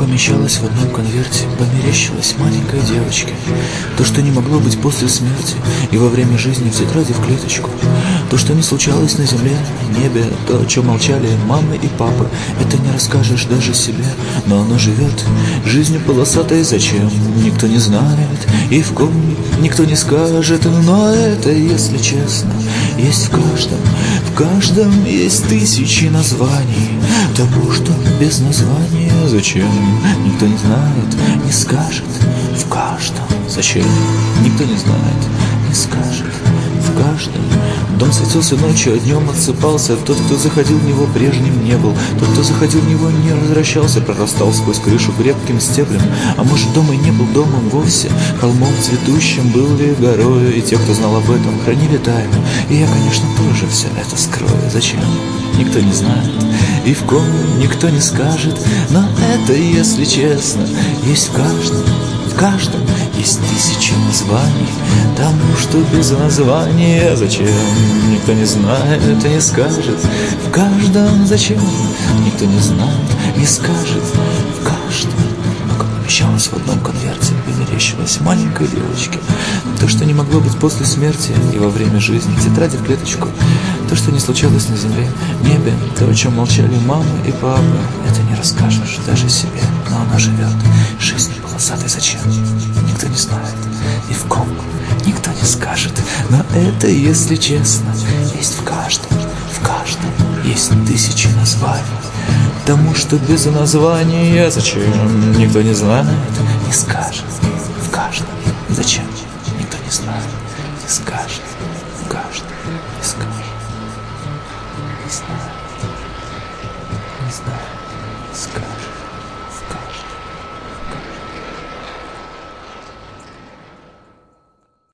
помещалось в одном конверте, померещилось маленькой девочке. То, что не могло быть после смерти и во время жизни в тетради в клеточку. То, что не случалось на земле, небе, то, о чем молчали мамы и папы. Это не расскажешь даже себе, но оно живет жизнью полосатой. Зачем? Никто не знает, и в ком никто не скажет. Но это, если честно, есть в каждом есть тысячи названий тому, что без названия. Зачем? Никто не знает, не скажет. В каждом. Зачем? Никто не знает, не скажет. В каждом. Дом светился ночью, а днем отсыпался. Тот, кто заходил в него, прежним не был. Тот, кто заходил в него, не возвращался. Прорастал сквозь крышу крепким стеблем. А может, дом и не был домом вовсе. Холмом цветущим был ли горою. И те, кто знал об этом, хранили тайну. И я, конечно, тоже все это скрою. Зачем? Никто не знает, и в ком никто не скажет. Но это, если честно, есть в каждом есть тысячи названий тому, что без названия. Зачем? Никто не знает и не скажет. В каждом. Зачем? Никто не знает, не скажет. В каждом. Помещалось в одном конверте, померещилось маленькой девочке. То, что не могло быть после смерти и во время жизни, тетради в клеточку. То, что не случалось на земле, небе, то, о чем молчали мамы и папы. Это не расскажешь даже себе, но оно живет жизнью полосатой. Зачем? Никто не знает, и в ком никто не скажет. Но это, если честно, есть в каждом есть тысячи названий тому, что без названия. Зачем? Никто не знает, не скажет. В каждом. Зачем? Никто не знает, не скажет. В каждом. Не скажет. Не знает. Не знает. Не скажет.